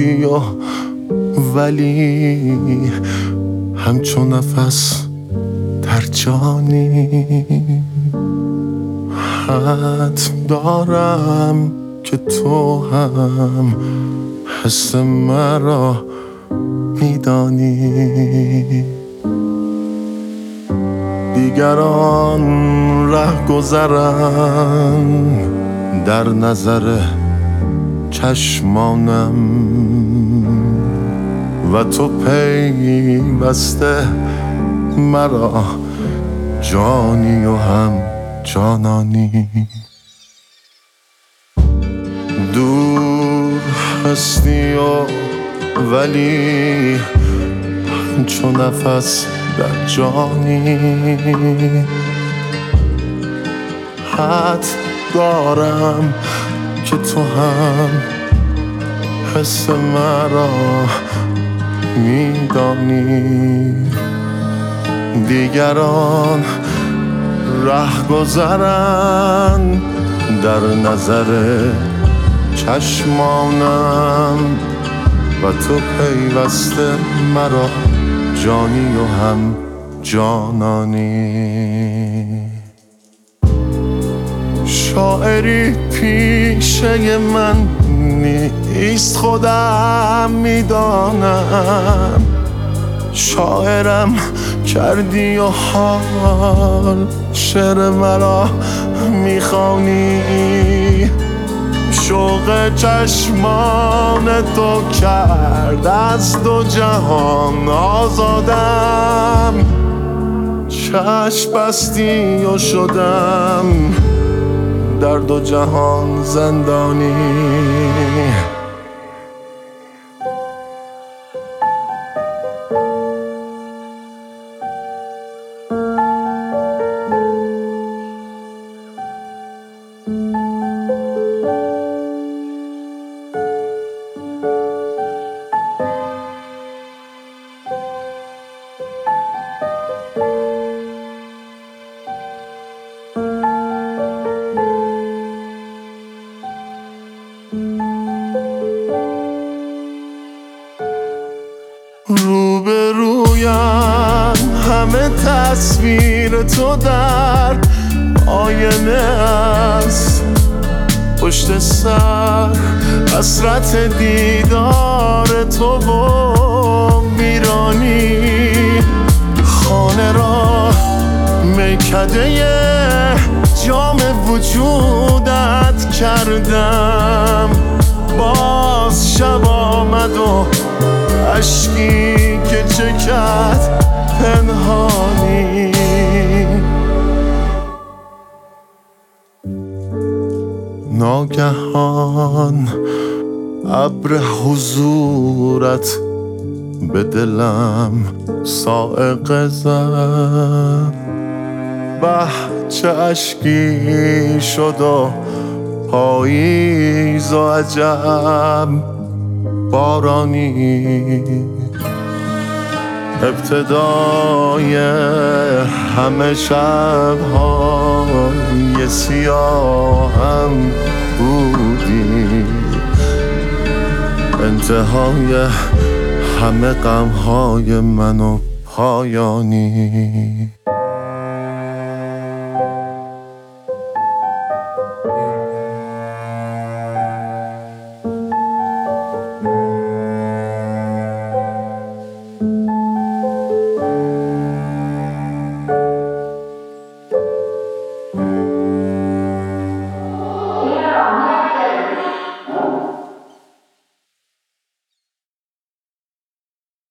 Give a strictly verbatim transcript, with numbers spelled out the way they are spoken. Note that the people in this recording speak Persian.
کردی و ولی همچون نفس در جانی. حد دارم که تو هم حس مرا میدانی. دیگران ره گذرن در نظر چشمانم و تو پیوسته مرا جانی و هم جانانی. دور هستی و ولی همچون نفس در جانی. حد دارم که تو هم حس مرا میدانی. دیگران ره گذرن در نظر چشمانم و تو پیوسته مرا جانی و هم جانانی. شاعری پیشه من نیست خودم میدانم. شاعرم کردی و حال شعر مرا میخوانی. شوق چشمان تو کرد از دو جهان آزادم. چشم بستی و شدم در دو جهان زندانی. روبرویم همه تصویر تو در آینه است. پشت سر حسرت دیدار تو و ویرانی. خانه را میکده جام وجودت کردم. باز شب آمد و اشکی که چکد پنهانی. ناگهان ابر حضورت به دلم صاعقه زد. به چه اشکی شد و پاییز و عجب بارانی. ابتدای همه شب‌های سیاهم بودی. انتهای همه غم‌های من و پایانی.